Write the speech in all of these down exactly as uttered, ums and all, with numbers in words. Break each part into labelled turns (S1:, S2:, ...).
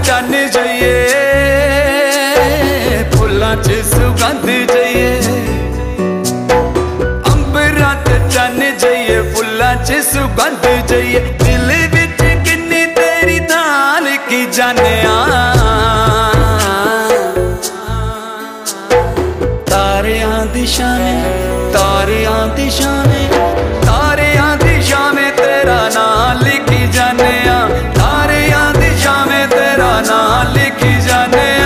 S1: चन जाइए, फुल्लां च सुगंध जाइए, अंबरां ते चन जाइए, फुल्लां च सुगंध जाइए, दिल विच किन्नी तेरी नाल की जानिया। तारियां दी शान, तारियां दी शान, तारियां दी शान तेरा नाम लिखी जानिया, तारियां दी शान तेरा नाम लिखी जानिया।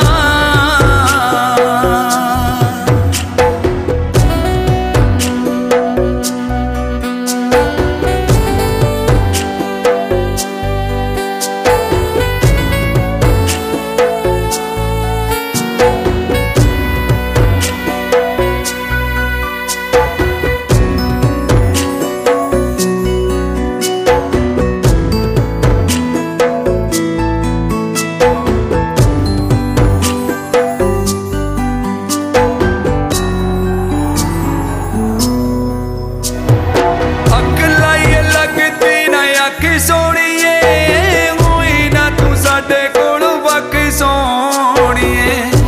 S1: सोनिए होई ना तू साडे कोल वक सोनिए,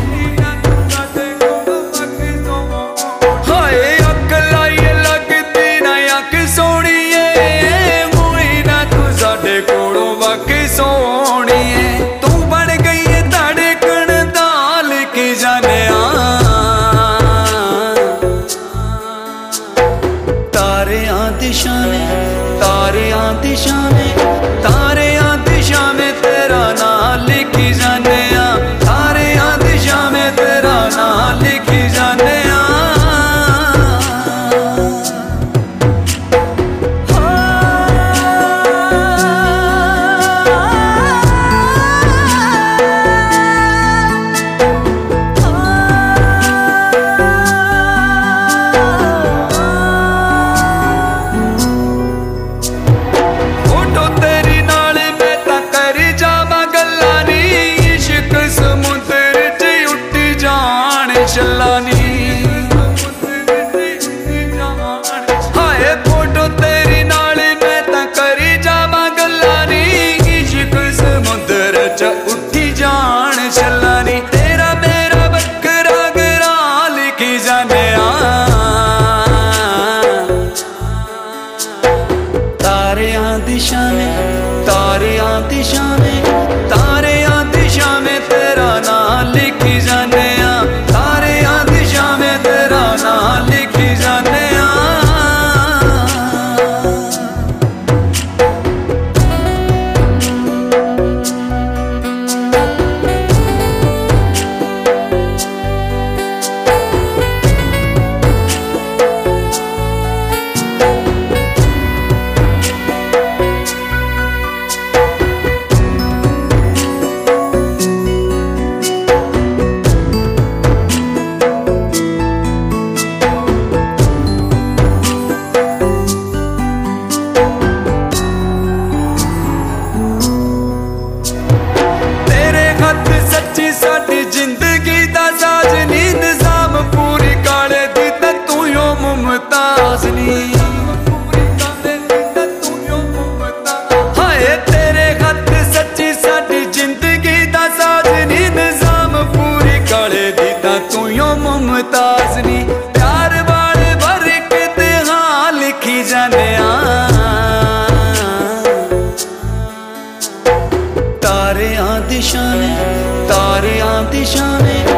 S1: हाय अक लाइए लगदी ना अक सोनिए, होई ना तू साडे कोल वक सोनिए, तू बन गई है धड़कन दाल की जानिया। तारियां दी शान, तारियां दी शान, तारियां दी शान तेरा नाम लिखी जानिया, तारियां दी शान तेरा नाम लिखी जानिया। हाय फोटो तेरी नाल मैं तां करी जावां गल्लां नी, इश्क समुंदर च उठी जान छल्लां नी, तेरा मेरा बकरा गरा लिखी जानिया। तारियां दी शान, तारियां दी शान, तारियां दी शान तेरा नाम लिखी जानिया, तारियां दी शान तेरा नाम लिखी जानिया। साडी जिंदगी दा साज नी, निजाम पूरी काले दी ते तू यो मुमताज नी, हाय तेरे खत सच्ची साडी जिंदगी दा साज नी, निजाम पूरी काले दी ते तू यो मुमताज नी, प्यार वाले वर्क ते हां लिखी जानिया। तारियां दी शान, तारियां दी शान,